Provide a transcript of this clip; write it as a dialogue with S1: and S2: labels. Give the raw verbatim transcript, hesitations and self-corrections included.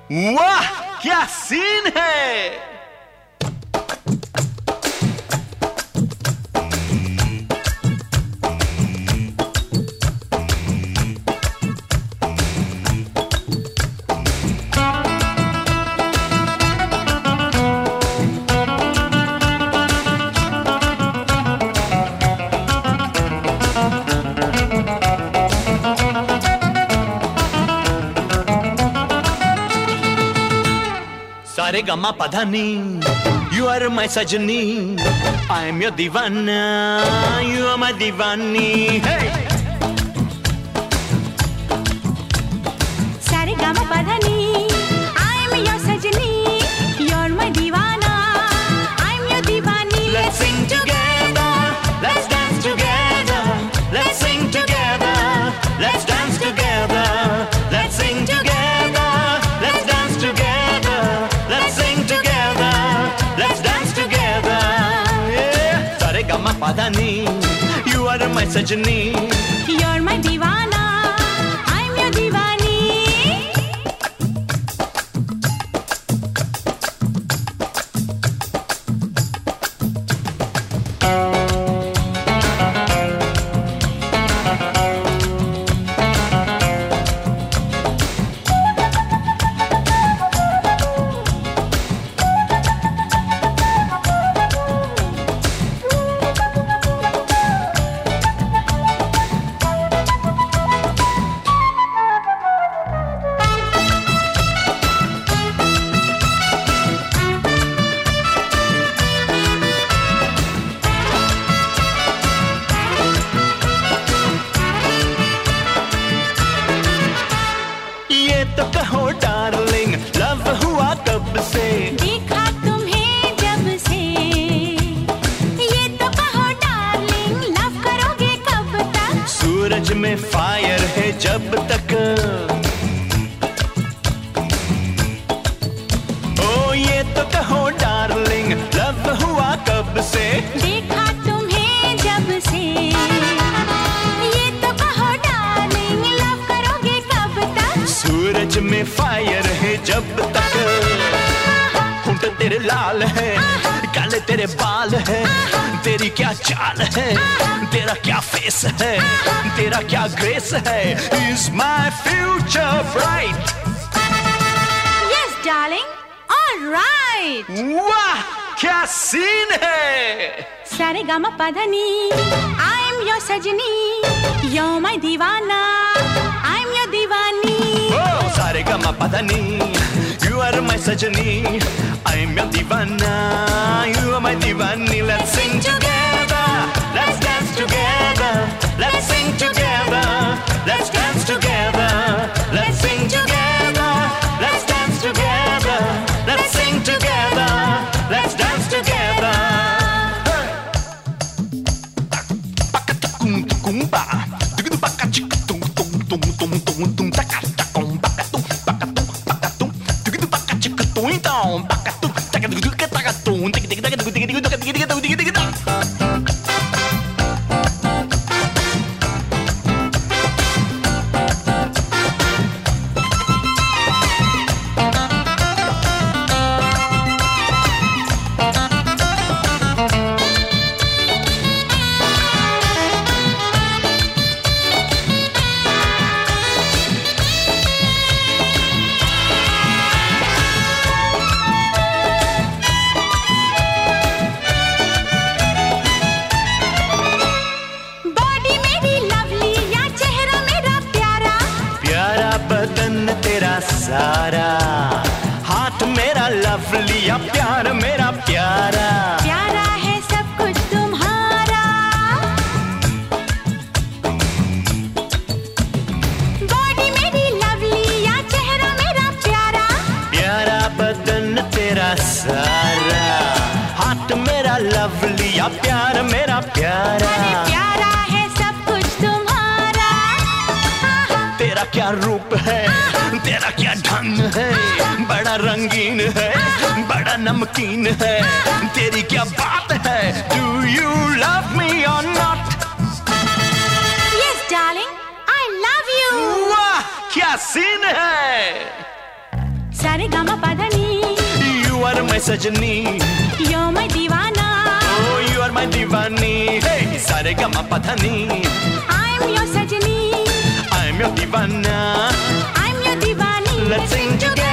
S1: वाह क्या सीन है। सारे गमा पधानी, you are my sajni, I am your दीवाना, you are my Deewani. hey!
S2: सारे गमा पधानी, I am your sajni, you are my दीवाना, I am your Deewani.
S1: Let's sing together, let's dance together, let's sing together, let's dance together, let's sing together, let's dance together, let's sing together, let's dance together। yeah! सारे गमा पधानी, you are my sajni,
S2: you are my दीवाना, I am your दीवानी।
S1: तो कहो darling, love हुआ कब से,
S2: देखा तुम्हें जब से। ये तो कहो डार्लिंग, लव करोगे कब तक।
S1: सूरज में फायर है जब तक। ओ ये तो कहो डार्लिंग, लव हुआ कब से,
S2: देखा तुम्हें जब से। ये तो कहो डार्लिंग, लव करोगे कब तक।
S1: सूरज में फायर है जब तक। होंठ तेरे लाल है, काले तेरे बाल है, तेरी क्या चाल है, तेरा क्या फेस है, तेरा क्या ग्रेस है। Is my future bright?
S2: Yes darling, all right।
S1: वाह क्या सीन है।
S2: सारे गामा पधानी, I am your सजनी, you're my दीवाना, I am your Deewani.
S1: Oh, सारे गमा पधानी, you are my sajni, I am your दीवाना, you are my Deewani. Let's sing together, let's dance together, let's sing together, let's dance together, let's sing together, let's dance together, let's sing together, let's dance together। सारा हाथ मेरा lovely, या प्यार मेरा प्यारा।
S2: प्यारा है सब कुछ तुम्हारा। बॉडी मेरी लवली, या चेहरा मेरा प्यारा।
S1: प्यारा बदन तेरा सारा, हाथ मेरा लवली, या प्यार मेरा प्यारा।
S2: प्यारा है सब कुछ तुम्हारा।
S1: तेरा क्या रूप है, तेरा क्या ढंग है, बड़ा रंगीन है, बड़ा नमकीन है, तेरी क्या बात है। Do you love me or not?
S2: Yes darling, I love you।
S1: वाह क्या सीन है।
S2: सारे गामा पाधनी.
S1: You are my sajni.
S2: You're my divana.
S1: Oh, you are my divani. Hey, sare gama padhani.
S2: I'm your sajni.
S1: I'm your divana.
S2: I'm your divani.
S1: Let's sing together.